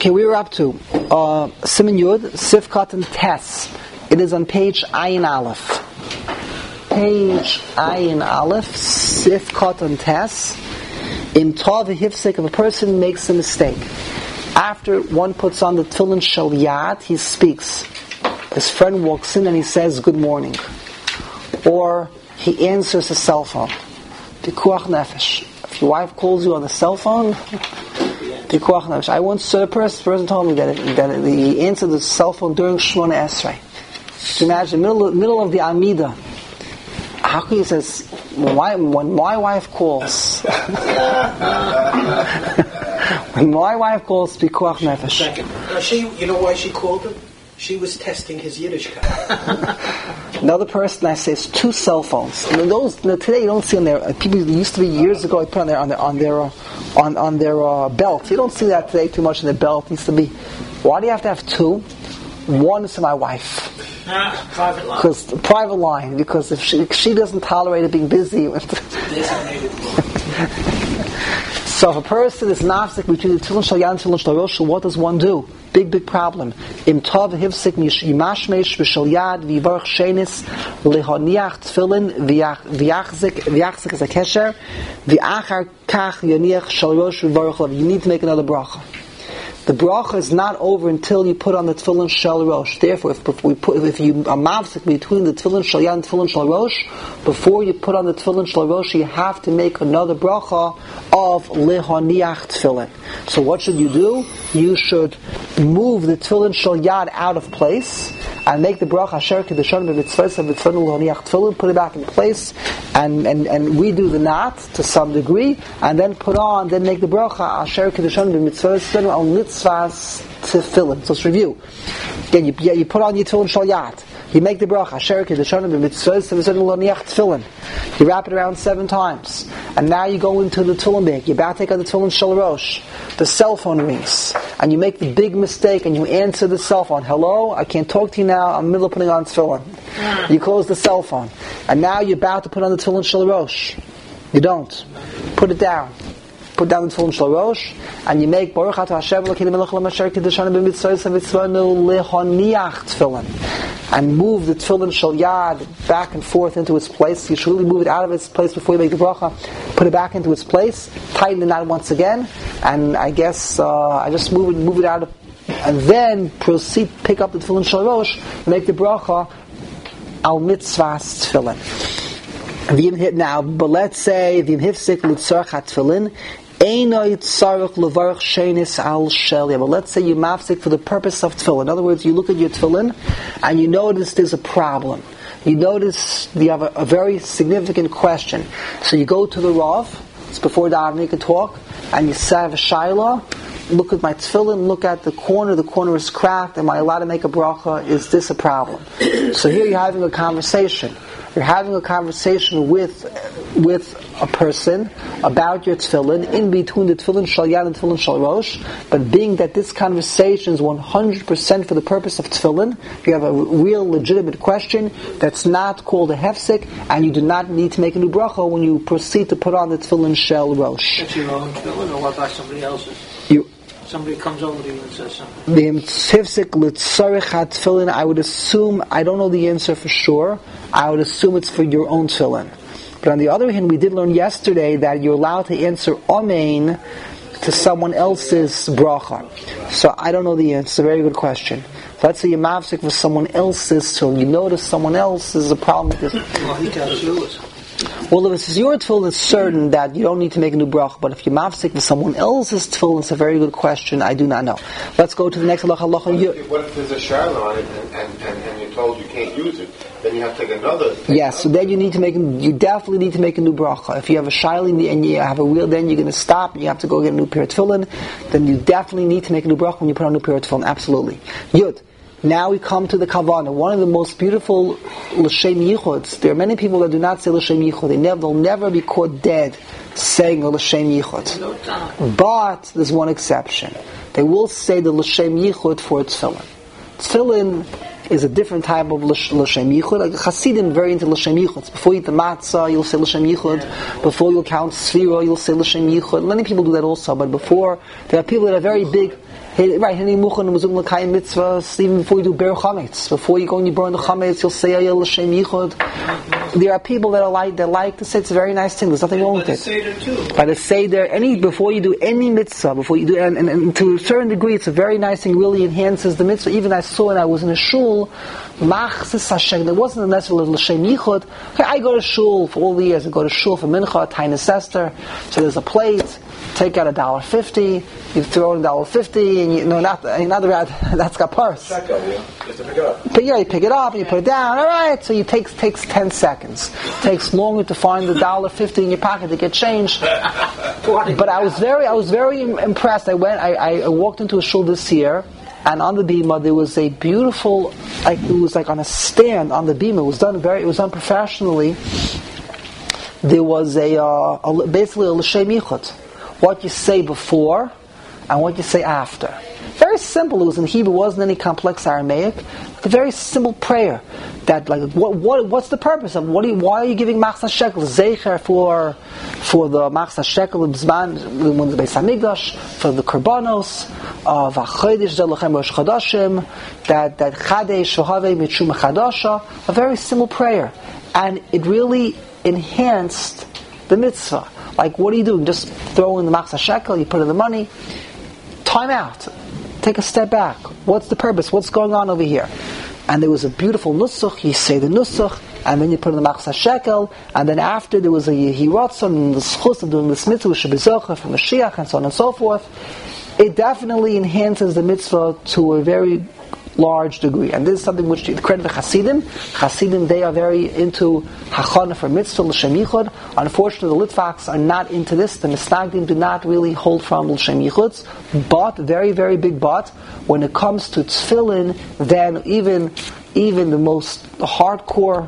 Okay, we were up to Siman Yud, Sifkat and Tes. It is on page Ayin Aleph. Page Ayin Aleph, Sifkat and Tes. In Tov Hifsik, if a person makes a mistake, after one puts on the Tefillin Shel Yad, he speaks. His friend walks in and he says, "Good morning." Or he answers his cell phone. Pikuach Nefesh. If your wife calls you on the cell phone, Pikuach Nefesh. I once saw a person told me that he answered the cell phone during Shmona Esrei. Imagine, middle of the Amida. How can he says, when my wife calls, when my wife calls, Pikuach Nefesh. You know why she called him? She was testing his Yiddishkeit. Another person I say is 2 cell phones. And today you don't see on their people. Used to be years ago. I put on their belt. You don't see that today too much in their belt. It used to be. Why do you have to have 2? One is to my wife. Private line. Because private line. Because if she doesn't tolerate it being busy. So if a person is nafsik between the Tefillin Shel Yad and Tefillin Shel Rosh, what does one do? Big problem. Im Tov Hifsik Yimashmesh V'Shel Yad V'Yivarach Shenis Lehoniach Tefillin V'Yachzik as a kesher V'Achar Kach Yoniach Shel Rosh V'Yivarach Lav. You need to make another bracha. The bracha is not over until you put on the Tefillin Shel Rosh. Therefore, if you are mavsik between the Tefillin Shel Yad and Tefillin Shel Rosh, before you put on the Tefillin Shel Rosh, you have to make another bracha of Lehoniach Tefillin. So what should you do? You should move the Tefillin Shel Yad out of place and make the bracha Asher Kedushan B'Mitzvos B'Tzvon Lehoniach Tefillin, put it back in place and redo the knot to some degree, and then then make the bracha Asher Kedushan B'Mitzvos B'Tzvon Tefillin. So let's review. Again, you put on your Tefillin Shel Yad. You make the bracha Asher Kedushan B'Mitzvos B'Tzvon Lehoniach Tefillin. You wrap it around 7 times, and now you go into the Tefillin bag. You're about to take out the Tefillin Shel Rosh. The cell phone rings, and you make the big mistake, and you answer the cell phone. "Hello, I can't talk to you now. I'm in the middle of putting on Tefillin." You close the cell phone, and now you're about to put on the Tefillin Shel Rosh. You don't. Put it down. Put down the Tefillin Shel Rosh, and you make Baruch Atah Hashem Elokeinu Melech Haolam Asher Kiddushanu B'Mitzvos V'Tzvonu Lehoniach Tefillin, and move the Tefillin Shel Yad back and forth into its place. You should really move it out of its place before you make the bracha. Put it back into its place. Tighten the knot once again, and I guess I just move it out of, and then proceed. Pick up the Tefillin Shel Rosh, and make the bracha Al Mitzvahs Tefillin. Now, but let's say V'im Hifsik L'Tzarech HaTefillin. But let's say you mafsik for the purpose of tefillin. In other words, you look at your tefillin and you notice there's a problem. You notice you have a very significant question. So you go to the Rav, it's before davening, you can talk, and you say, "Have a shayla, look at my tefillin, look at the corner is cracked, am I allowed to make a bracha? Is this a problem?" So here you're having a conversation. You're having a conversation with a person about your tefillin, in between the Tefillin Shel Yad and Tefillin Shel Rosh, but being that this conversation is 100% for the purpose of tefillin, you have a real legitimate question that's not called a hefsek, and you do not need to make a new bracha when you proceed to put on the Tefillin Shel Rosh. That's your own tefillin, or what about somebody else's? Somebody comes over to you and says something. I would assume, I don't know the answer for sure, I would assume it's for your own tefillin. But on the other hand, we did learn yesterday that you're allowed to answer Amen to someone else's bracha. So I don't know the answer. It's a very good question. Let's say you're mavsik for someone else's tefillin. You notice someone else is a problem with this. Well, he tells you it's... Well, if it's your tefillin, it's certain that you don't need to make a new bracha. But if you're mafsik for someone else's tefillin, it's a very good question. I do not know. Let's go to the next halacha. What if there's a shayla on it and you're told you can't use it? Then you have to take another. Yes, so then you definitely need to make a new bracha. If you have a shayla and you have a wheel, then you're going to stop and you have to go get a new pair of tefillin. Then you definitely need to make a new bracha when you put on a new pair of tefillin. Absolutely. Yud. Now we come to the kavanah. One of the most beautiful l'shem yichuds. There are many people that do not say l'shem yichud. They'll never be caught dead saying l'shem yichud. But there's one exception. They will say the l'shem yichud for tefillin. Tefillin is a different type of l'shem yichud. Like Hasidim very into l'shem yichud. Before you eat the matzah, you'll say l'shem yichud. Before you count sfira, you'll say l'shem yichud. Many people do that also, but before, there are people that are very big. Right, even before you do ber chametz, before you go and you burn the chametz, you'll say ayel l'shem yichud. There are people that like to say it's a very nice thing. There's nothing wrong with it. By the seder, before you do any mitzvah, before you do, and to a certain degree, it's a very nice thing. Really enhances the mitzvah. Even I saw when I was in a shul, machzis Hashem. There wasn't necessarily l'shem yichud. I go to shul for all the years. I go to shul for mincha, Tainus Esther. So there's a plate. Take out $1.50. You throw in $1.50, and you know that's got purse. You have to pick it up. But yeah, you pick it up and you put it down. All right, so it takes 10 seconds. It takes longer to find the $1.50 in your pocket to get changed. But I was very impressed. I walked into a shul this year, and on the bima there was a beautiful, it was like on a stand on the bima. It was done professionally. There was basically a l'shem yichud. What you say before and what you say after. Very simple. It was in Hebrew. It wasn't any complex Aramaic. A very simple prayer. That what's the purpose of why are you giving machzah shekel zeicher for the machzah shekel when the Beis Hamikdash, for the korbanos of v'chodesh zelochem rosh chodashim, that chadesh v'havei mitshum chadasha. A very simple prayer, and it really enhanced the mitzvah. Like, what are you doing? Just throw in the machzah shekel, you put in the money. Time out. Take a step back. What's the purpose? What's going on over here? And there was a beautiful nusach. You say the nusach, and then you put in the machzah shekel, and then after there was a yehi ratzon, and the schus of doing this mitzvah, shebezocha from Mashiach, and so on and so forth. It definitely enhances the mitzvah to a very large degree, and this is something which the credit of Hasidim. Hasidim, they are very into hachana for mitzvah l'shem yichud. Unfortunately, the Litvaks are not into this. The Misnagdim do not really hold from l'shem yichuds. But very, very big but when it comes to tefillin, then even the most hardcore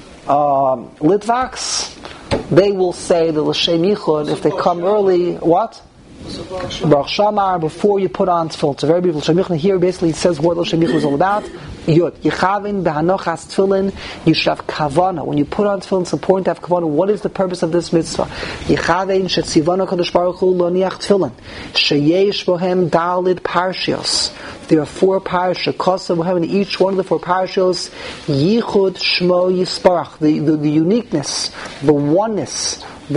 Litvaks, they will say the l'shem yichud if they come early. What? Baruch Shamar, before you put on tefillin. It's a very beautiful Shemichna. Here basically it says what Shemichna is all about. Yud. Yichavin behanochas tefillin. You should have kavana. When you put on tefillin, it's important to have kavana. What is the purpose of this mitzvah? Yichavin shetzivana kadosh baruch hu lo niach tefillin. Sheyesh bohem dalid parshios. There are 4 parashas. Kosav bohem, in each one of the 4 parashas, yichud shmo yisparach. The uniqueness, the oneness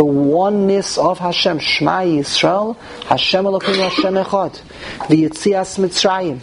of Hashem. Shema Yisrael, Hashem Elokeinu Hashem Echad. The Yetzias Mitzrayim.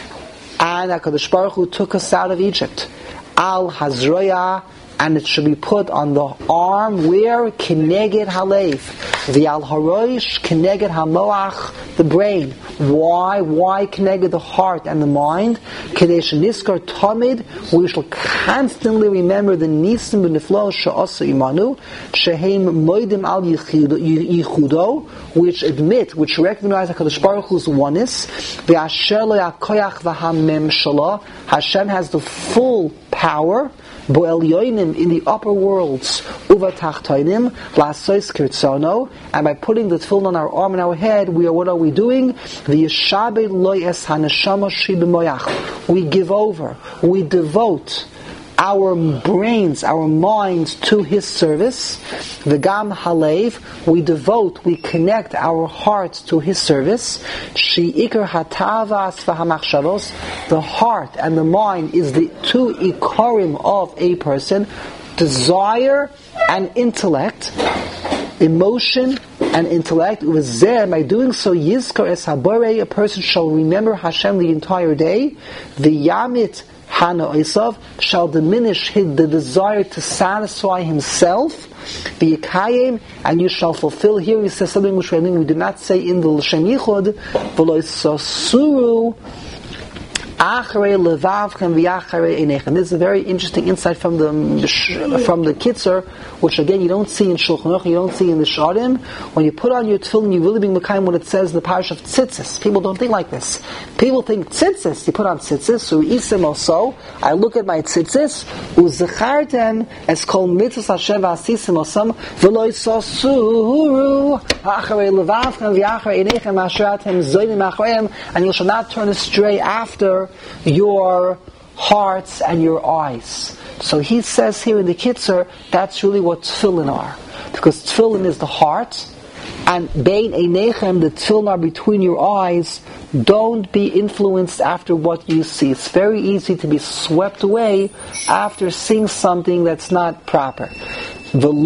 And HaKadosh Baruch Hu took us out of Egypt. Al Hazroya, and it should be put on the arm where Keneged Halev. The Al Haroish Keneged Hamoach, the brain. Why Keneged the heart and the mind? Kadesh Niskar Tamid, we shall constantly remember the Nisim B'Niflo Sha'asa Imanu, Shehem Moedim Al Yichudo, which recognize HaKadosh Baruch Hu's oneness. V'asher lo yakoyach v'hamem shala, Hashem has the full power. Bo'el yoinim, in the upper worlds, uva tachtoinim, lasois kirtzono, and by putting the tefillin on our arm and our head, what are we doing? V'yeshabed lo es haneshama shi b'moyach. We give over, we devote our brains, our minds to His service. V'gam halev, we connect our hearts to His service. She'ikar hatavas v'hamachshavos, the heart and the mind is the 2 ikarim of a person, desire and intellect, emotion and intellect. By doing so, yizkar es habore, a person shall remember Hashem the entire day. V'yamit Hana Isav shall diminish the desire to satisfy himself. The Yikayim, and you shall fulfill. Here he says something which we do not say in the L'Shem Yichud. V'lo Yisasuru Acharei levavchem v'yacharei einechem. This is a very interesting insight from the Kitzur, which again you don't see in Shulchan Aruch, you don't see in the Sharim. When you put on your tefillin, you really being mekayim what it says in the parish of tzitzis. People don't think like this. People think tzitzis. You put on tzitzis, so isim also. I look at my tzitzis, u'zechartem es kol mitzvos Hashem v'asisim osam v'lo yisasuru acharei levavchem v'yacharei einechem asher atem zoynim achreim, and you shall not turn astray after your hearts and your eyes. So he says here in the Kitzur, that's really what tefillin are. Because tefillin is the heart, and bein einechem, the tefillin are between your eyes. Don't be influenced after what you see. It's very easy to be swept away after seeing something that's not proper. That's why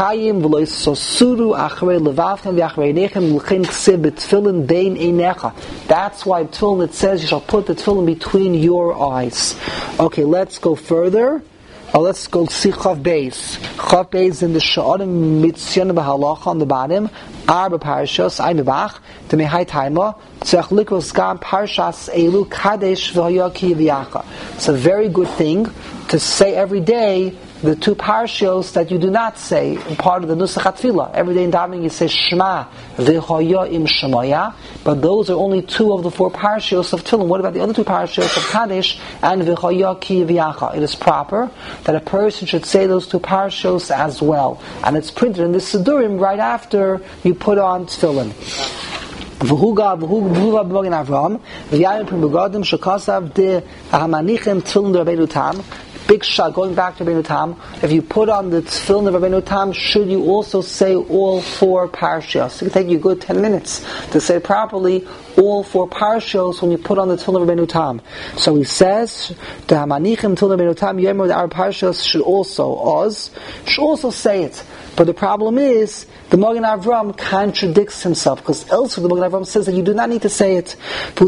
tefillin, it says you shall put the tefillin between your eyes. Okay, let's go further. Let's go see Chav Beis. Chav Beis in the Sha'arim Mitzyon B'Halacha on the bottom. Arba Parashos, Aimibach, the Mehai Taima, Tzech Likos Gam Parashas Elu Kadesh V'Hayaki V'Yacha. It's a very good thing to say every day the two parashos that you do not say in part of the Nusach HaTfilah. Every day in davening you say Shema V'Haya Im Shemaya, but those are only two of the four parashos of Tefillin. What about the other two parashos of Kadesh and V'Haya Ki V'Yacha? It is proper that a person should say those two parashos as well, and it's printed in the Sidurim right after you put on Tefillin. V'huga b'mogen Avraham v'yayim p'rim b'godim shekasav de ha'manichem Tefillin d'Rabbeinu Tam. Big shot, going back to Rabbeinu Tam, if you put on the tefillin of Rabbeinu Tam, should you also say all four parashos? It can take you a good 10 minutes to say properly all four parashos when you put on the tefillin of Rabbeinu Tam. So he says, the Hamanichim tefillin of Rabbeinu Tam, Yemor, the Arab parashos should also say it. But the problem is, the Magen Avram contradicts himself, because elsewhere the Magen Avram says that you do not need to say it. The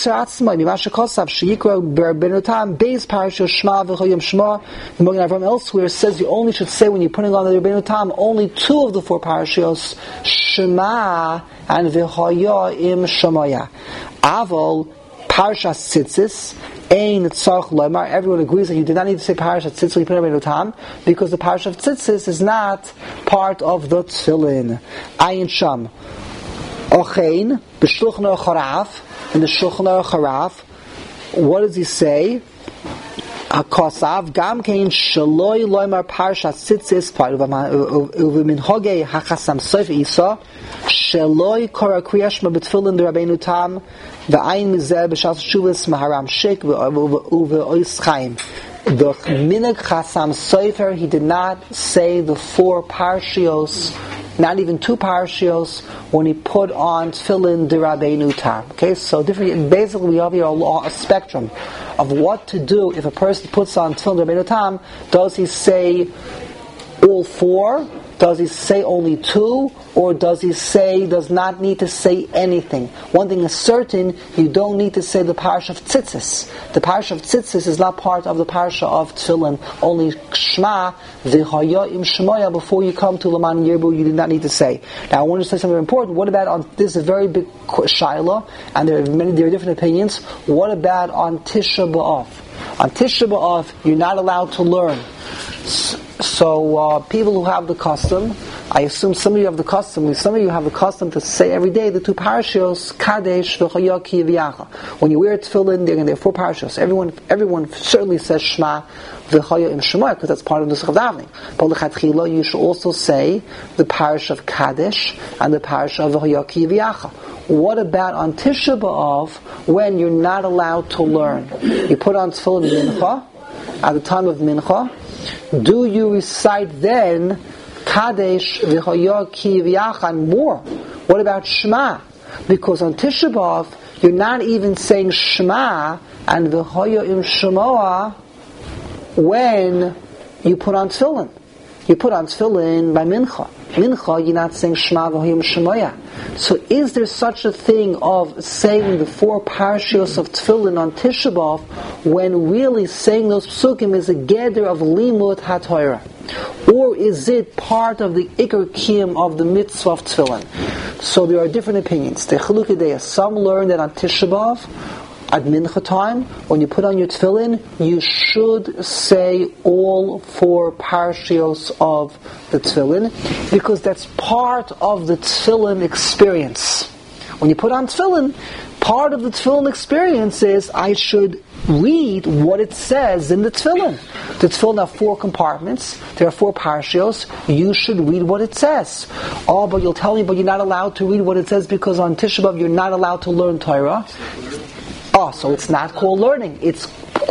Magen Avram elsewhere says you only should say when you're putting on the Rabbeinu Tam only two of the four parashos, Shema and V'Haya Im Shemaya. Aval Parashas Tzitzis, Ein Tzarch Lomar. Everyone agrees that you do not need to say Parashat Tzitzis when you put Rabbeinu Tam, because the Parashat of Tzitzis is not part of the Tefillin. Ayin Sham. Ochein, B'Shulchan Aruch Harav, in the Shulchan Aruch Harav, what does he say? Kosav gam kein shaloi loymar parashat tzitzis uveminhogei hachasam soif isa shaloi kora kriyashma betfilin d'Rabbeinu Tam v'ayin mizeh b'shas shuvas maharam shik uve'ois chaim. The minig chasam soifer, he did not say the four parashios, not even two parashios, when he put on tefillin d'Rabbeinu Tam. Okay, so different. Basically, we have here a spectrum of what to do if a person puts on tefillin d'Rabbeinu Tam. Does he say all four? Does he say only two? Or does not need to say anything? One thing is certain, you don't need to say the parasha of Tzitzis. The parasha of Tzitzis is not part of the parasha of Tefillin. Only Shema, V'Haya Im Shemaya, before you come to Laman Yirbu, you do not need to say. Now I want to say something important. What about on, this is a very big shaila, and there are different opinions. What about on Tisha B'Av? On Tisha B'Av, you're not allowed to learn. So people who have the custom, I assume some of you have the custom to say every day the two parashos, Kadesh, V'Chaya Ki V'Yacha. When you wear tefillin, there are four parashos. Everyone certainly says Shema, V'Chaya Im Shema, because that's part of the Nusach of Davening. But l'chatchila, you should also say the parish of Kadesh and the parish of V'Chaya Ki V'Yacha. What about on Tisha B'Av, when you're not allowed to learn? You put on tefillin mincha, at the time of mincha. Do you recite then Kadesh V'Chaya Ki V'Yacha and more? What about Shema? Because on Tisha B'Av, you're not even saying Shema and V'Chaya Im Shemoah when you put on tefillin. You put on tefillin by mincha. Mincha, you're not saying Shema V'Chaya Im Shemoah. So is there such a thing of saying the four parashos of tefillin on Tisha B'Av when really saying those psukim is a gather of limud haTorah? Or is it part of the ikar kiyum of the mitzvah of tefillin? So there are different opinions. Some learn that on Tisha B'Av, at mincha time, when you put on your tefillin, you should say all four parashios of the tefillin, because that's part of the tefillin experience. When you put on tefillin, part of the tefillin experience is I should read what it says in the tefillin. The tefillin have four compartments. There are four parashios. You should read what it says. Oh, but you'll tell me, but you're not allowed to read what it says because on Tisha B'Av you're not allowed to learn Torah. Oh, so it's not called learning. It's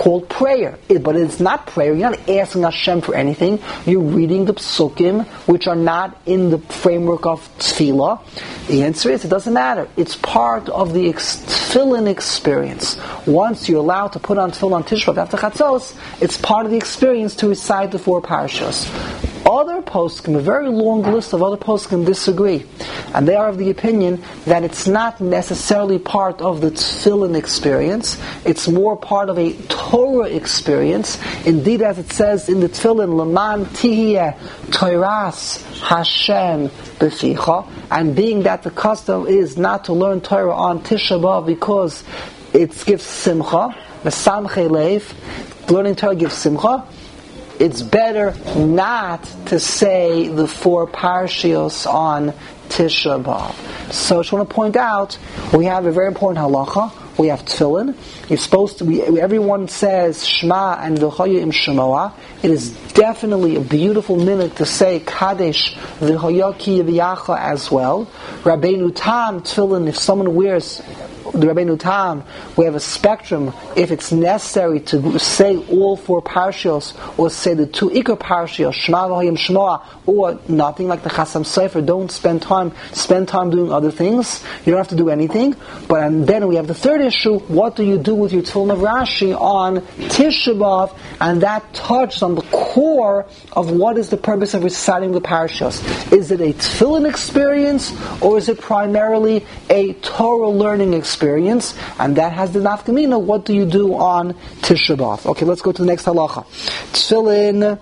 called prayer. But it's not prayer. You're not asking Hashem for anything. You're reading the psukim, which are not in the framework of tefillah. The answer is, it doesn't matter. It's part of the tefillin experience. Once you're allowed to put on tefillin on Tisha B'Av after Chatzos, it's part of the experience to recite the 4 parashas. Other poskim, a very long list of other poskim disagree. And they are of the opinion that it's not necessarily part of the tefillin experience. It's more part of a Torah experience. Indeed, as it says in the tefillin, Leman tihiyeh Toras Hashem b'ficha. And being that the custom is not to learn Torah on Tisha B'Av because it gives simcha, mesamchei leiv, learning Torah gives simcha, it's better not to say the 4 parashios on Tisha B'Av. So I just want to point out, we have a very important halacha. We have tefillin. You're supposed to be, everyone says Shema and V'chaya im Shemoah. It is definitely a beautiful minute to say Kadesh V'chaya ki Yivyacha as well. Rabbeinu Tam tefillin, if someone wears the Rabbeinu Tam, we have a spectrum. If it's necessary to say all 4 parashios, or say the 2 ikar parashios, Shema v'Hayim Shmoah, or nothing, like the Chasam Sofer, don't spend time doing other things. You don't have to do anything. But and then we have the third issue: what do you do with your tefillin of Rashi on Tisha B'Av? And that touches on the core of what is the purpose of reciting the parashios. Is it a tefillin experience, or is it primarily a Torah learning experience? And that has the nafkamina. What do you do on Tisha B'Av? Okay, let's go to the next halacha. Tefillin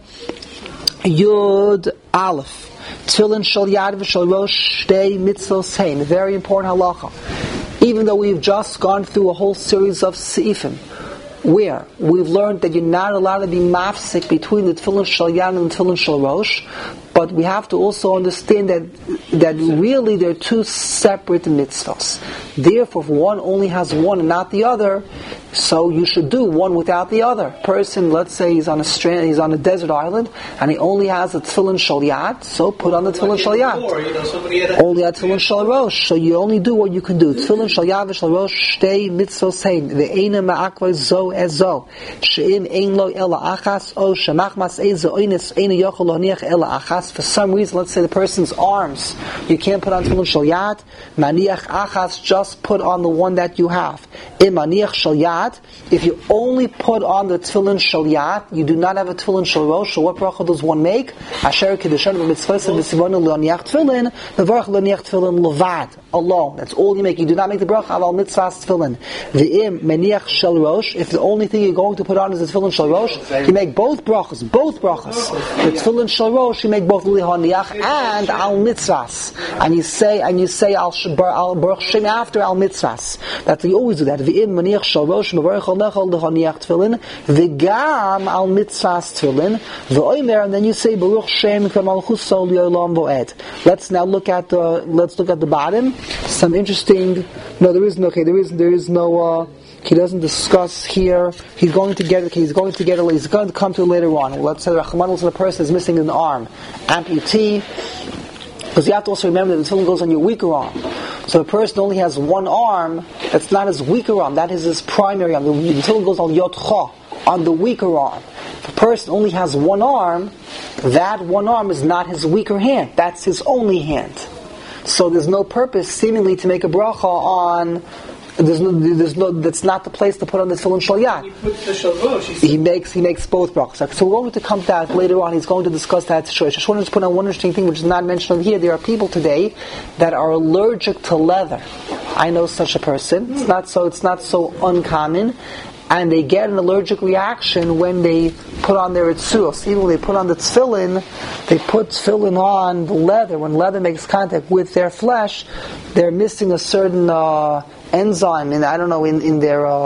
Yud Aleph. Tefillin Shal Yad V'Shal Rosh Shtei Mitzvos Hein. Very important halacha. Even though we've just gone through a whole series of seifim, where we've learned that you're not allowed to be mafsik between the Tefillin Shal Yad and the Tefillin Shal Rosh, but we have to also understand that really they're 2 separate mitzvahs. Therefore, if one only has one and not the other, so you should do one without the other. Person, let's say he's on a desert island, and he only has a Tefillin Shal Yad, so put on the Tefillin Shal Yad. Only a Tefillin Shal Rosh, so you only do what you can do. Tefillin Shal Yad v'Shal Rosh Shtei Mitzvos Hein ve'eina ma'akvay zo ezo she'im ein lo ela achas o shemachmas eiz oines eina yochel lo niach ela achas. For some reason, let's say the person's arms, you can't put on Tefillin Shal Yad, maniach achas, just put on the one that you have. Im maniach Shal Yad, if you only put on the Tefillin Shal Yad, you do not have a Tefillin Shal Rosh, so what bracha does one make? Asher Kedushan v'mitzvos v'sivonu l'oniach Tefillin, v'varach l'oniach Tefillin levad, alone. That's all you make. You do not make the bracha aval mitzvahs Tefillin. V'im maniach Shal Rosh, if the only thing you're going to put on is the Tefillin Shal Rosh, you make both brachas. The Tefillin Shal Rosh, you make both l'honiach and al mitzvahs. And you say al baruch Shem after al mitzvahs. That you always do that. V'im maniach Shal Rosh, mevarach al nechal l'honiach Tefillin, v'gam al mitzvahs Tefillin, v'oimer, and then you say baruch Shem k'malchuso li'olam vo'ed. Let's now look at the bottom. Some interesting. No, there is no. He doesn't discuss here. He's going to come to it later on. Let's say the person is missing an arm, amputee. Because you have to also remember that the tefillin goes on your weaker arm. So the person only has one arm. That's not his weaker arm. That is his primary arm. The tefillin goes on yotcha, on the weaker arm. If a person only has one arm, that one arm is not his weaker hand. That's his only hand. So there's no purpose, seemingly, to make a bracha on. That's not the place to put on the Tefillin Shal Yad. He makes both brachas. So we're going to come to that later on. He's going to discuss that situation. I just wanted to put on one interesting thing which is not mentioned over here. There are people today that are allergic to leather. I know such a person. It's not so uncommon. And they get an allergic reaction when they put on their itzuos. Even when they put on the tefillin, they put tefillin on the leather. When leather makes contact with their flesh, they're missing a certain enzyme, and I don't know, in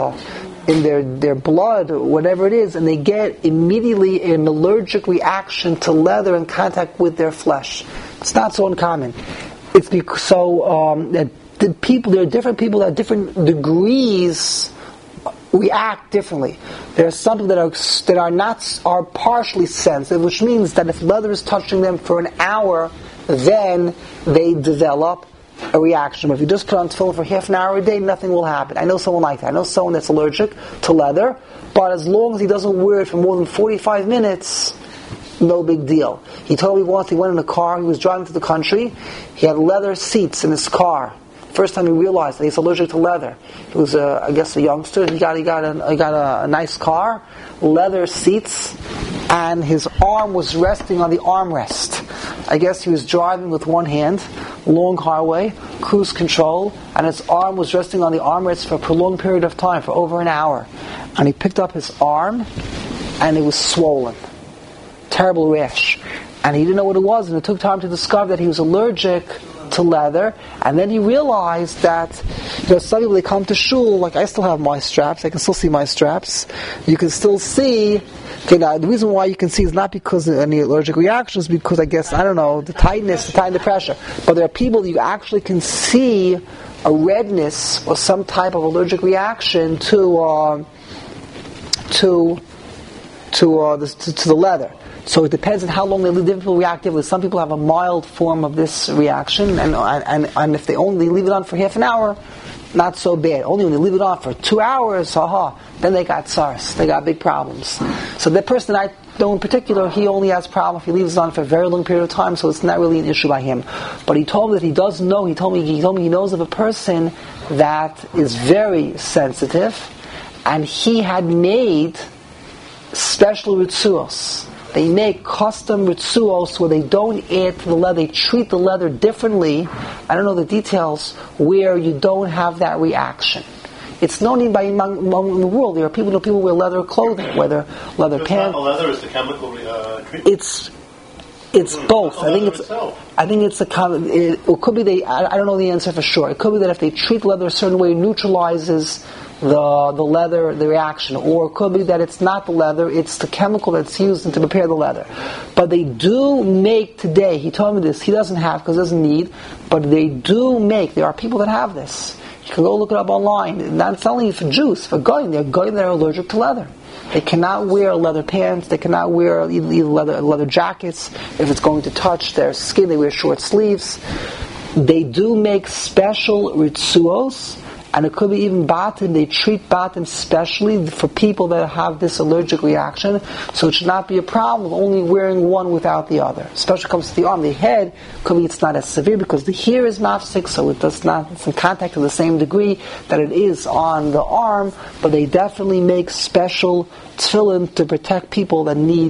their blood, or whatever it is, and they get immediately an allergic reaction to leather in contact with their flesh. It's not so uncommon. It's because there are different people that have different degrees react differently. There are some people that are partially sensitive, which means that if leather is touching them for an hour, then they develop a reaction. But if you just put on tefillin for half an hour a day, nothing will happen. I know someone like that. I know someone that's allergic to leather, but as long as he doesn't wear it for more than 45 minutes, no big deal. He told me once he went in a car, he was driving to the country, he had leather seats in his car. First time he realized that he's allergic to leather. He was, I guess, a youngster. He got a nice car, leather seats, and his arm was resting on the armrest. I guess he was driving with one hand, long highway, cruise control, and his arm was resting on the armrest for a prolonged period of time, for over an hour. And he picked up his arm, and it was swollen. Terrible rash. And he didn't know what it was, and it took time to discover that he was allergic to leather. And then he realized that, some people, they come to shul, like I still have my straps, I can still see my straps. You can still see, now, the reason why you can see is not because of any allergic reactions, because I guess, I don't know, the tightness, the pressure. But there are people you actually can see a redness or some type of allergic reaction to the leather. So it depends on how long they live. Different people react differently. Some people have a mild form of this reaction, and if they only leave it on for half an hour, not so bad. Only when they leave it on for 2 hours, then they got SARS. They got big problems. So the person I know in particular, he only has problems if he leaves it on for a very long period of time, so it's not really an issue by him. But he told me that he does know. He told me he knows of a person that is very sensitive, and he had made special ritzuos. They make custom ritzuos where they don't add to the leather. They treat the leather differently. I don't know the details, where you don't have that reaction. It's known in the world. There are people wear leather clothing, whether leather pants. Not the leather, it's the chemical treatment. It's both. I think it's a common. It could be I don't know the answer for sure. It could be that if they treat leather a certain way, it neutralizes the leather, the reaction, or it could be that it's not the leather, it's the chemical that's used to prepare the leather. But they do make today, he told me this, he doesn't have because he doesn't need, but they do make, there are people that have this. You can go look it up online. It's not only for Jews, for Goyim. There are Goyim that are allergic to leather. They cannot wear leather pants, they cannot wear either leather jackets. If it's going to touch their skin, they wear short sleeves. They do make special ritzuos, and it could be even batim. They treat batim specially for people that have this allergic reaction, so it should not be a problem only wearing one without the other. Especially when it comes to the arm. The head, could be it's not as severe because the hair is mafsik, so it's in contact to the same degree that it is on the arm, but they definitely make special tefillin to protect people that need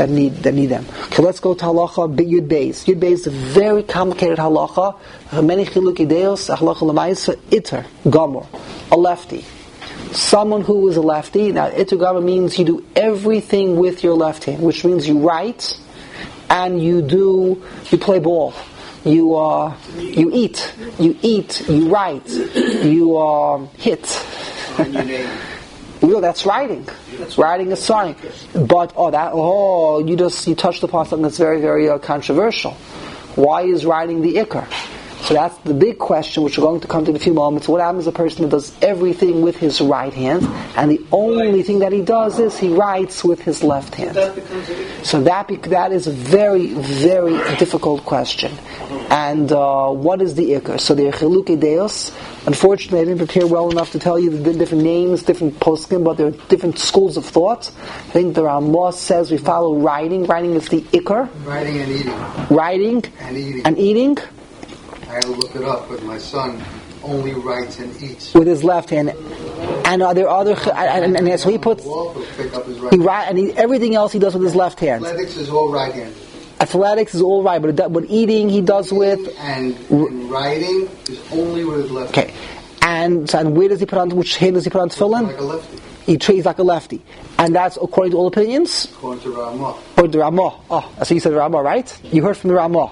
them. Okay, let's go to halacha Yud Beis. Yud Beis is a very complicated halacha. Many chilukei deos. Halacha l'maisa iter gamor, a lefty. Someone who is a lefty. Now, iter gamor means you do everything with your left hand, which means you write and you play ball. You eat, you write, you hit. That's writing. Writing is signing. But you touched upon something that's very, very controversial. Why is writing the ikar? So that's the big question, which we're going to come to in a few moments. What happens to a person that does everything with his right hand, and the only thing that he does is he writes with his left hand? So that is a very, very difficult question. And what is the ikar? So there are chilukei deos. Unfortunately, I didn't prepare well enough to tell you the different names, different poskim, but there are different schools of thought. I think the Ramah says we follow writing. Writing is the ikar. Writing and eating. Writing and eating. I had to look it up, but my son only writes and eats with his left hand. And are there other? And so he puts. He write and everything else he does with his left hand. Athletics is all right-handed. Athletics is all right, but eating he does with. And writing is only with his left. Okay, and where does he put on? Which hand does he put on tefillin? Like a lefty. He treats like a lefty, and that's according to all opinions. According to Ramah. Or the Ramah. Oh, so you said Ramah, right? You heard from the Ramah.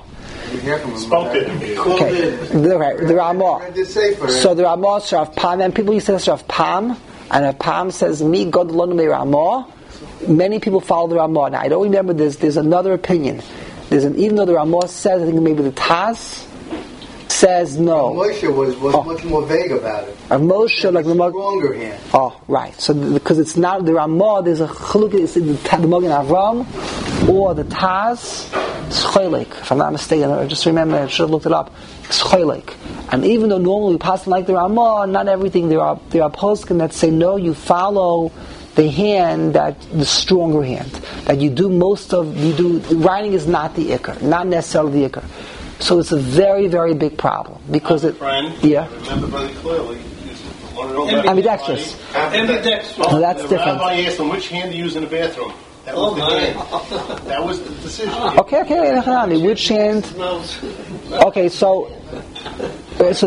Okay. The Ramah. So the Ramah, Rav Pam, and people used to say Rav Pam, and Rav Pam says, "Mi God Lonu Me Ramah." Many people follow the Ramah. Now I don't remember this. There's another opinion. Even though the Ramah says, I think maybe the Taz says no. Moshe was much more vague about it. Moshe, like the stronger hand. Oh, right. So because it's not the Ramah, there's a chaluk. It's the Magen Avram or the Taz. It's choylek. If I'm not mistaken, I just remember, I should have looked it up. It's choylek. And even though normally we pass like the Ramah, not everything, there are poskim that say, no, you follow the hand, the stronger hand. That writing is not the ikar, not necessarily the ikar. So it's a very, very big problem. Because I remember very clearly. Ambidextrous. Ambidextrous. Oh, that's the different. Rabbi asked him which hand to use in the bathroom. That was the hand. That was the decision. Okay, which hand? Okay, so this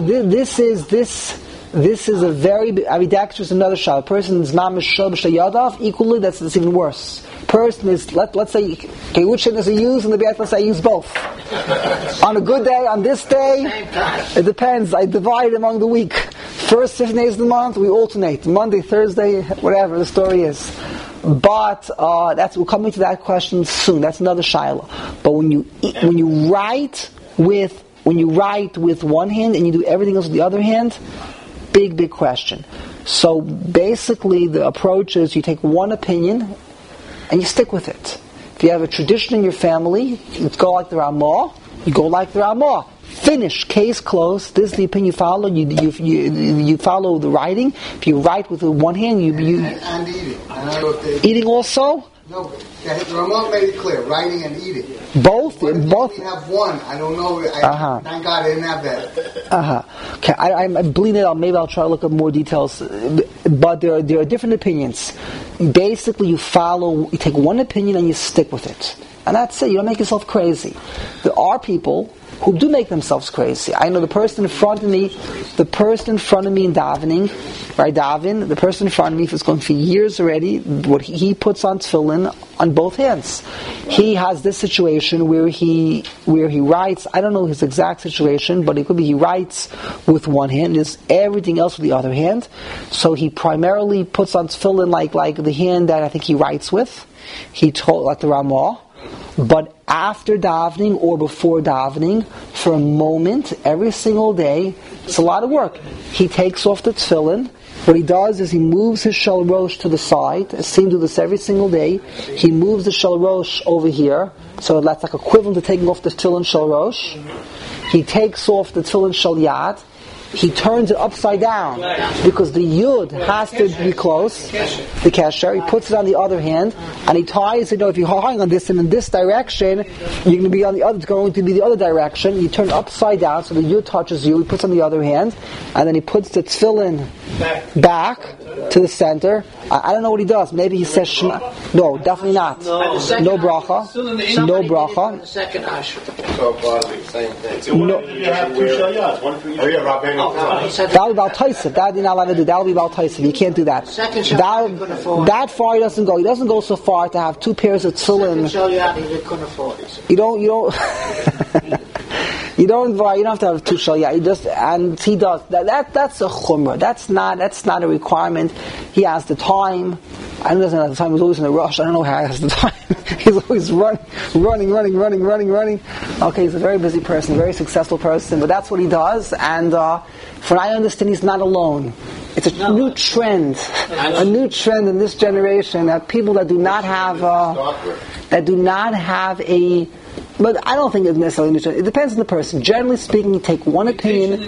is a very big. Ambidextrous is another shot. A person is mamish shel b'shayadav. Equally, that's even worse. Person is let's say, okay, which hand does he use in the bath? Let's say I use both. On a good day, on this day, it depends. I divide among the week. First 7 days of the month, we alternate. Monday, Thursday, whatever the story is. But we're coming to that question soon. That's another shaila. But when you write with one hand and you do everything else with the other hand, big question. So basically, the approach is you take one opinion and you stick with it. If you have a tradition in your family, you go like the Ramah. You go like the Ramah. Finish, case closed. This is the opinion you follow. You follow the writing. If you write with one hand, you and eating. Eating also. No, the Ramah made it clear. Writing and eating. Both. But if you have one. I don't know. Thank God I didn't have that. Okay, I'm bleeding it out. Maybe I'll try to look up more details. But there are different opinions. Basically, you take one opinion and you stick with it, and that's it. You don't make yourself crazy. There are people who do make themselves crazy. I know the person in front of me in davening, right? The person in front of me, if it's going for years already, what he puts on tefillin on both hands. He has this situation where he writes. I don't know his exact situation, but it could be he writes with one hand, and everything else with the other hand. So he primarily puts on tefillin like the hand that I think he writes with. He told like the Ramah. But after davening or before davening, for a moment, every single day, it's a lot of work. He takes off the tefillin. What he does is he moves his shel rosh to the side. I see him do this every single day. He moves the shel rosh over here. So that's like equivalent to taking off the tefillin shel rosh. He takes off the tefillin shel yad. He turns it upside down because the yud has to be close. The kesher. He puts it on the other hand and he ties it. If you're hanging on this and in this direction, you're going to be on the other. It's going to be the other direction. You turn it upside down so the yud touches you. He puts on the other hand and then he puts the tefillin back to the center. I don't know what he does. Maybe he says Shema. No, definitely not. No bracha. No bracha. So far, the same thing. No. You have two shalyas. One for each. That'll be about Taisif. That you're not allowed to do. That'll be about Taisif. You can't do that. That far he doesn't go. He doesn't go so far to have two pairs of tefillin. You don't. You don't have to have two shalyat. He does. That's a chumrah. That's not a requirement. He has the time. I know he doesn't have the time. He's always in a rush. I don't know how he has the time. He's always running. Okay, he's a very busy person, a very successful person, but that's what he does. And from what I understand, he's not alone. It's a new trend in this generation that people that do not have a. But I don't think it's necessarily new trend. It depends on the person. Generally speaking, you take one opinion.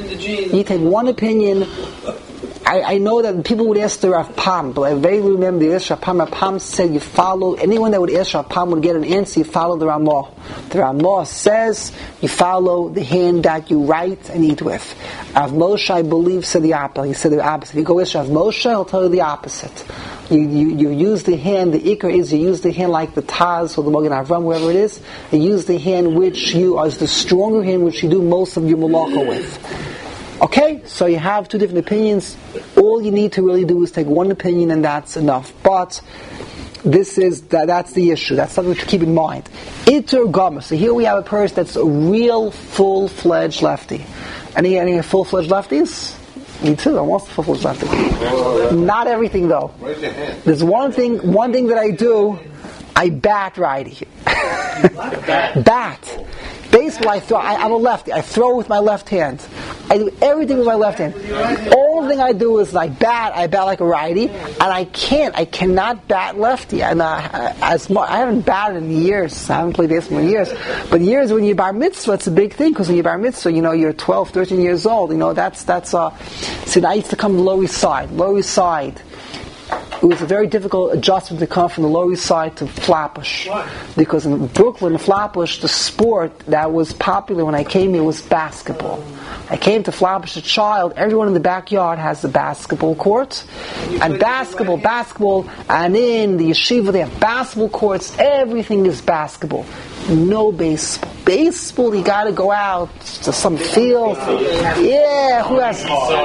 I know that people would ask the Rav Pam, but I vaguely remember the Rav Pam. Rav Pam said you follow, anyone that would ask Rav Pam would get an answer, you follow the Ramah. The Ramah says you follow the hand that you write and eat with. Rav Moshe, I believe, said the opposite. He said the opposite. If you go ask Rav Moshe, he'll tell you the opposite. You use the hand, the ikar is you use the hand like the Taz or the Magen Avram, wherever it is. You use the hand which is the stronger hand which you do most of your malacha with. Okay, so you have two different opinions. All you need to really do is take one opinion and that's enough. But that's the issue. That's something to keep in mind. Itur Gama. So here we have a person that's a real full-fledged lefty. Any full-fledged lefties? Me too. I'm also full-fledged lefty. Not everything though. Raise your hand. There's one thing that I do. I bat righty. Bat. Basically, I'm a lefty. I throw with my left hand. I do everything with my left hand. Only thing I do is I bat like a righty, and I cannot bat lefty. And I haven't batted in years. I haven't played baseball in years. But years when you bar mitzvah, it's a big thing, because when you bar mitzvah, you're 12, 13 years old. See, I used to come to the Lower East Side. Lower East Side. It was a very difficult adjustment to come from the Lower East Side to Flatbush. Why? Because in Brooklyn, Flatbush, the sport that was popular when I came here was basketball. I came to Flatbush a child. Everyone in the backyard has the basketball court. And basketball, and in the yeshiva they have basketball courts. Everything is basketball. No baseball. Baseball, you gotta go out to some field. Yeah, who has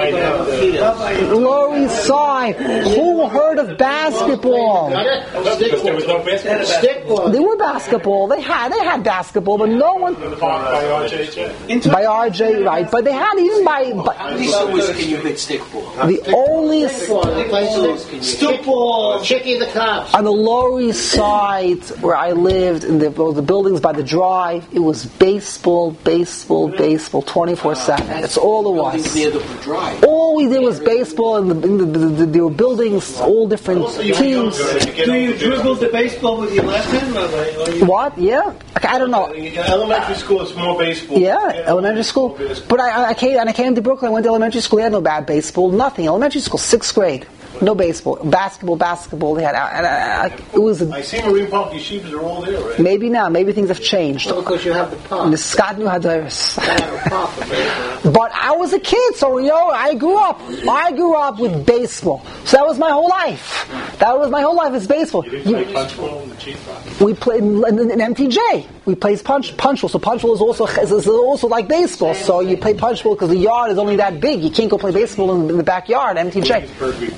Lower East Side? Who heard of basketball? Stickball. They were basketball. They had basketball, but no one by RJ, right? But they had even by Can you hit stickball? the only Stickball. Chicky the cops. on the Lower East Side where I lived in the buildings by the drive. It was baseball, 24/7. That's all it was. All we did was baseball, and there were buildings, all different teams. Do you dribble the baseball with your left hand? What? Yeah, I don't know. Elementary school is more baseball. Yeah, elementary school. But I came to Brooklyn. I went to elementary school. They had no bad baseball. Nothing. Elementary school, 6th grade. No baseball. Basketball. They had. It was. I see Marine Park yeshivas are all there, right? Maybe now. Maybe things have changed. Because you have the pop. And Scott knew how to. But I was a kid, so I grew up with baseball. So that was my whole life. Is baseball. You didn't play punch ball in the cheap rock? We played in MTJ. We played punch ball. So punch ball is also like baseball. So you play punch ball because the yard is only that big. You can't go play baseball in the backyard. MTJ.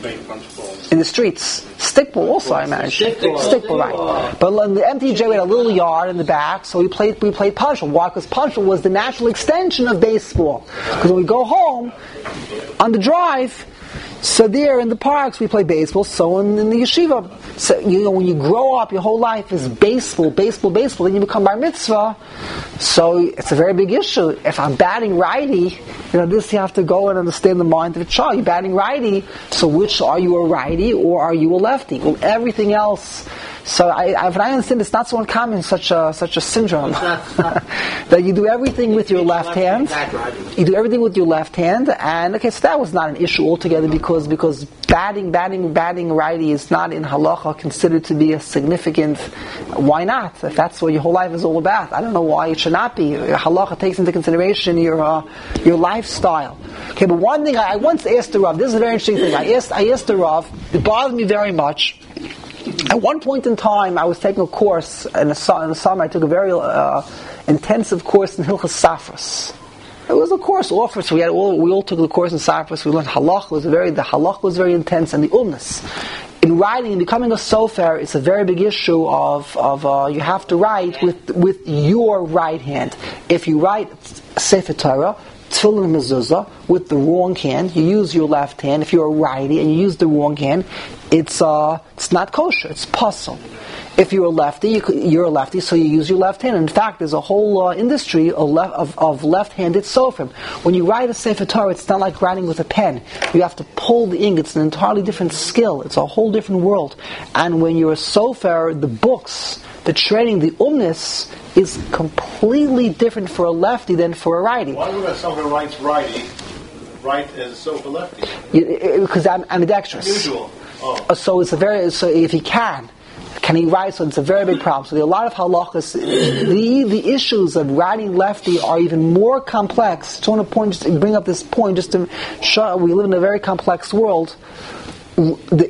In the streets. Stickball also, I imagine. Stickball, right. But in the MTJ we had a little yard in the back, so we played punch ball. Why? Because punch ball was the natural extension of baseball. Because when we go home on the drive, so there in the parks we play baseball, so in the yeshiva. So when you grow up, your whole life is baseball, then you become bar mitzvah. So it's a very big issue. If I'm batting righty, this you have to go and understand the mind of a child. You're batting righty, so which are you, a righty or are you a lefty? Well, everything else. So I understand it's not so uncommon, such a syndrome that you do everything with your left hand. You do everything with your left hand, and so that was not an issue altogether because batting righty is not in halacha considered to be a significant. Why not? If that's what your whole life is all about, I don't know why it should not be. Halacha takes into consideration your lifestyle. Okay, but one thing I once asked the Rav. This is a very interesting thing. I asked the Rav. It bothered me very much. At one point in time, I was taking a course in the summer. I took a very intensive course in Hilchas Safras. It was a course offered, so we all took the course in Safras. We learned halach. The halach was very intense, and the umnus. In writing and becoming a sofer, it's a very big issue of you have to write with your right hand. If you write Sefer Torah, Tefillin mezuzah with the wrong hand, you use your left hand. If you're a righty and you use the wrong hand, it's not kosher. It's puzzle. If you're a lefty, you're a lefty, so you use your left hand. In fact, there's a whole industry of left-handed sofrim. When you write a Sefer Torah, it's not like writing with a pen. You have to pull the ink. It's an entirely different skill. It's a whole different world. And when you're a sofer, the books, the training, the umnus is completely different for a lefty than for a righty. Why would someone writes righty write as a sofer lefty? Because I'm ambidextrous. Unusual. Oh. So if he can he write? So it's a very big problem. So there are a lot of halachas. The issues of writing lefty are even more complex. I want to bring up this point just to show we live in a very complex world. The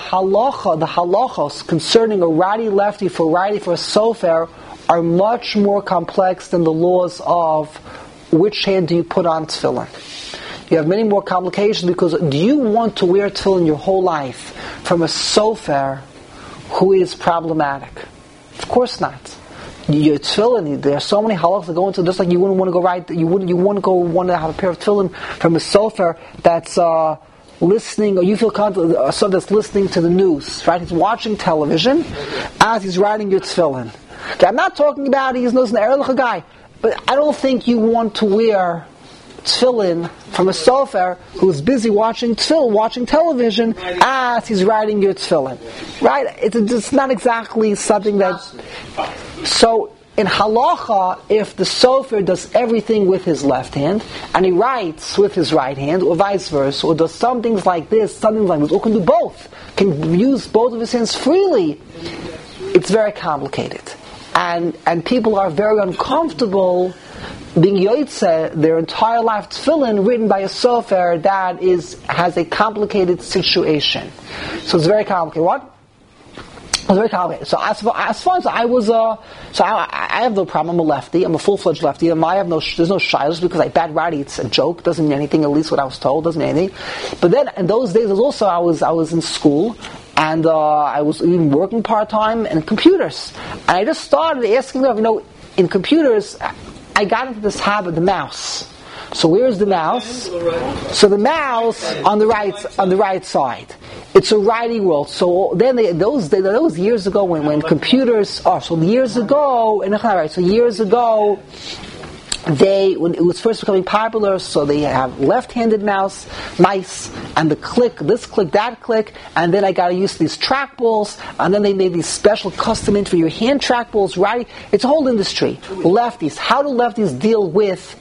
halachos concerning a righty lefty for a sofer are much more complex than the laws of which hand do you put on tefillin. You have many more complications because do you want to wear tefillin your whole life from a sofer who is problematic? Of course not. Your tefillin, there are so many halachas that go into just like you wouldn't want to go want to have a pair of tefillin from a sofer that's listening, or you feel comfortable, so that's listening to the news, right? He's watching television as he's writing your tefillin. Okay, I'm not talking about he's an Erlich guy, but I don't think you want to wear tefillin from a sofer who's busy watching television as he's writing your tefillin. Right? It's not exactly something that... So, in halacha, if the sofer does everything with his left hand, and he writes with his right hand, or vice versa, or does some things like this, or can do both, can use both of his hands freely, it's very complicated. And people are very uncomfortable being yotzeh their entire life tefillin written by a sofer that has a complicated situation. So it's very complicated. What? It's very complicated. So as far as I was, I have no problem. I'm a lefty. I'm a full-fledged lefty. There's no shilas because I bad righty. It's a joke. Doesn't mean anything. At least what I was told doesn't mean anything. But then in those days, I was in school. And I was even working part-time in computers. And I just started asking them, in computers, I got into this habit, the mouse. So where's the mouse? So the mouse on the right side. It's a righty world. So then those years ago when computers years ago, when it was first becoming popular, so they have left-handed mice, and the click, this click, that click, and then I got used to these trackballs, and then they made these special custom for your hand trackballs, right? It's a whole industry. Lefties. How do lefties deal with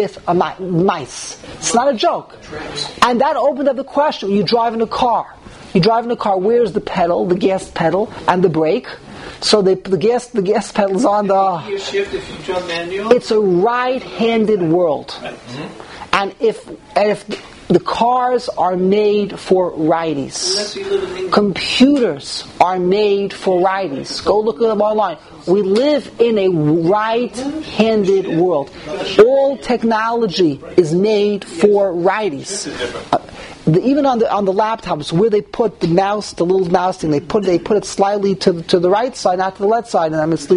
mice? It's not a joke. And that opened up the question. You drive in a car. Where's the pedal, the gas pedal, and the brake? So the gas pedal's on the... You shift if you jump manual? It's a right-handed world. And if the cars are made for righties. Computers are made for righties. Go look at them online. We live in a right-handed world. All technology is made for righties. Even on the laptops, where they put the mouse, the little mouse thing, they put it slightly to the right side, not to the left side. And it's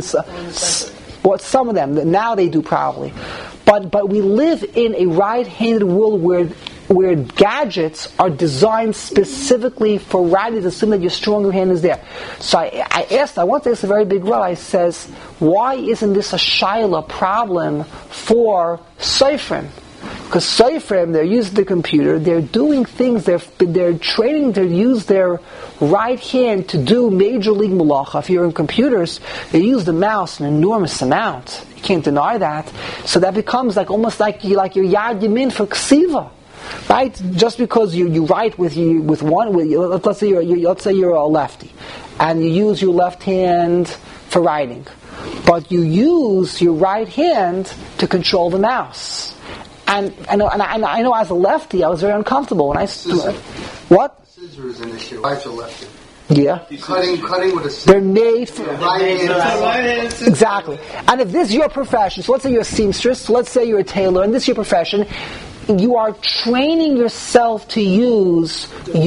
some of them now they do probably, but we live in a right-handed world where gadgets are designed specifically for righties, assuming that your stronger hand is there. So I want to ask a very big rabbi. I says, why isn't this a shaila problem for Seifrim? Because Seifrim, they're using the computer, they're doing things, they're training to use their right hand to do major league malacha. If you're in computers, they use the mouse an enormous amount. You can't deny that. So that becomes almost like your yad yamin for ksiva. Right? Just because you write let's say you're a lefty, and you use your left hand for writing, but you use your right hand to control the mouse. And I know as a lefty, I was very uncomfortable when I stood. What? Scissor is an issue. Right or lefty? Yeah. Cutting with a scissor. They're made for right hand. Exactly. And if this is your profession, so let's say you're a seamstress, so let's say you're a tailor, and this is your profession, you are training yourself to use the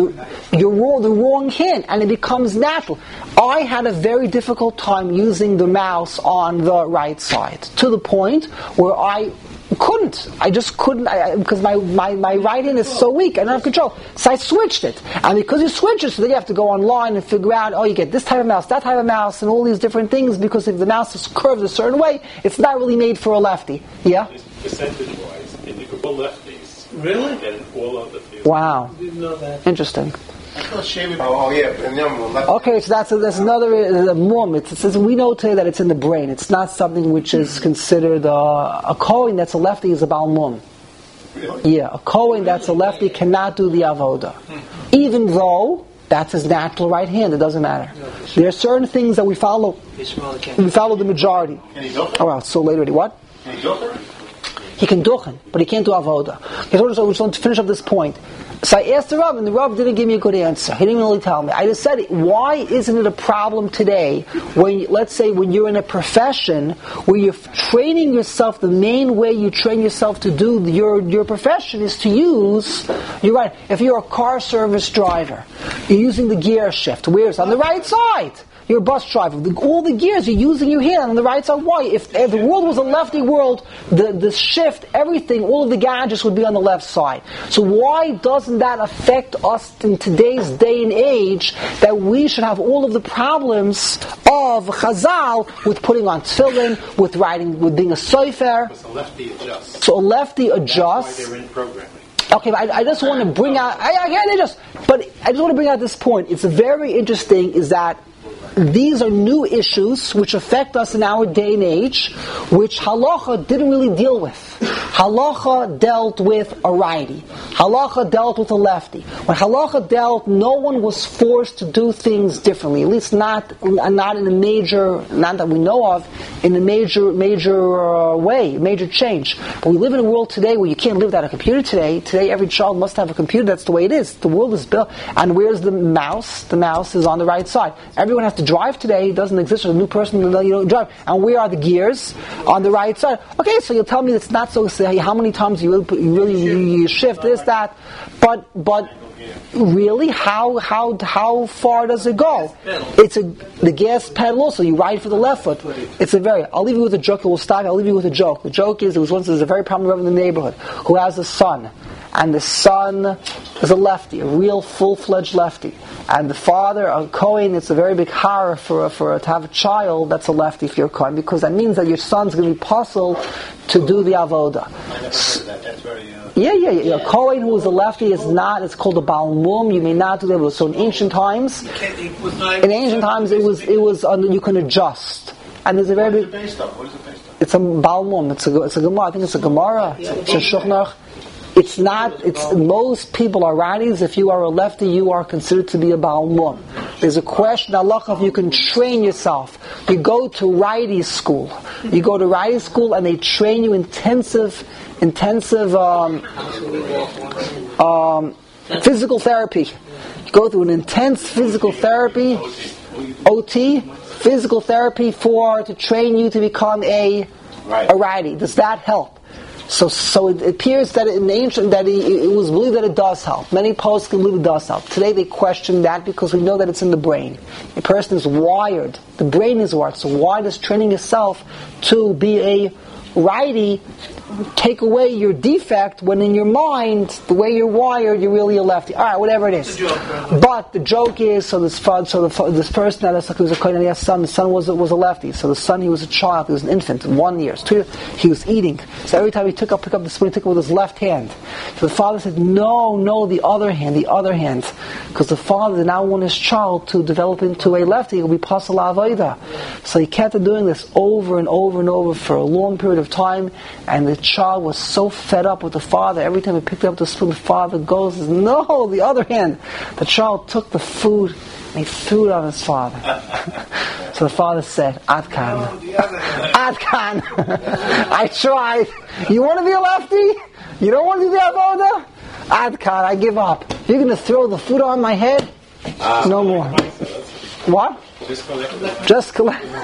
wrong hand, and it becomes natural. I had a very difficult time using the mouse on the right side, to the point where I just couldn't, because my right hand is so weak, I don't have control. So I switched it. And because you switch it, so then you have to go online and figure out, you get this type of mouse, that type of mouse, and all these different things, because if the mouse is curved a certain way, it's not really made for a lefty. Yeah? Percentage-wise, in the group of lefties. Really? And all of the fields. Wow. Didn't know that. Interesting. Okay, so that's another mum. It says we know today that it's in the brain. It's not something which is considered a Kohen that's a lefty is a Baal mum. Really? Yeah, a Kohen that's a lefty cannot do the avoda, even though that's his natural right hand. It doesn't matter. There are certain things that we follow. We follow the majority. Can he do it? Oh, well, so later, what? Can he do it? He can duchen, but he can't do avoda. So we just want to finish up this point. So I asked the Rav, and the Rav didn't give me a good answer. He didn't really tell me. I just said, why isn't it a problem today when, let's say, when you're in a profession where you're training yourself, the main way you train yourself to do your profession is to use, you're right, if you're a car service driver, you're using the gear shift. Where's on the right side? You're a bus driver. All the gears, you're using your hand on the right side. Why? If the world was a lefty world, the shift, everything, all of the gadgets would be on the left side. So why doesn't that affect us in today's day and age, that we should have all of the problems of Chazal with putting on tefillin, with writing, with being a sofer? Because the lefty adjusts. So a lefty adjusts. That's why they're in programming. Okay, but I just want to bring out. I just want to bring out this point. It's very interesting. Is that these are new issues which affect us in our day and age, which halacha didn't really deal with. Halacha dealt with a righty. Halacha dealt with a lefty. When halacha dealt, no one was forced to do things differently. At least not in a major, not that we know of, in a major way, major change. But we live in a world today where you can't live without a computer today. Today, every child must have a computer. That's the way it is. The world is built. And where's the mouse? The mouse is on the right side. Everyone has to drive today. It doesn't exist. There's a new person drive. And where are the gears? On the right side. Okay, so you'll tell me it's not so. Say how many times you really shift this, that, but really, how far does it go? It's the gas pedal also. You ride for the left foot. I'll leave you with a joke. We'll stop. I'll leave you with a joke. The joke is, there's a very prominent rebbe in the neighborhood who has a son, and the son is a lefty, a real full-fledged lefty, and the father, a Kohen. It's a very big horror to have a child that's a lefty if you're a Kohen, because that means that your son's going to be puzzled to do the avoda. That's very. Yeah. A Kohen who is a lefty is not. It's called a Baal Mum. You may not do that. So in ancient times, it was you can adjust. And there's a very big. What is it based on? It's a Baal Mum. It's a Gemara. I think it's a Gemara. It's a Shulchan. It's not. It's most people are righties. If you are a lefty, you are considered to be a Baal Mum. There's a question, Allah, if you can train yourself. You go to righty school. You go to righty school, and they train you intensive physical therapy. You go through an intense physical therapy, OT, physical therapy to train you to become a righty. Does that help? So it appears that in ancient it was believed that it does help. Many posts can believe it does help. Today they question that because we know that it's in the brain. A person is wired. The brain is wired. So why does training yourself to be a righty take away your defect when in your mind, the way you're wired, you're really a lefty? Alright, whatever it is. But the joke is, this person that was a Kohen, the son was a lefty. So the son, he was a child, he was an infant, 1 year, 2 years, he was eating. So every time he pick up the spoon, he took it with his left hand. So the father said, no, the other hand. Because the father did not want his child to develop into a lefty. It would be pasal avoda. So he kept on doing this over and over and over for a long period of time, and the child was so fed up with the father. Every time he picked up the spoon, the father goes, no, the other hand. The child took the food and he threw it on his father. So the father said, Adkan. I tried. You want to be a lefty? You don't want to do the avoda? Adkan, I give up. You're going to throw the food on my head? No more. What? Just collect. Just collect.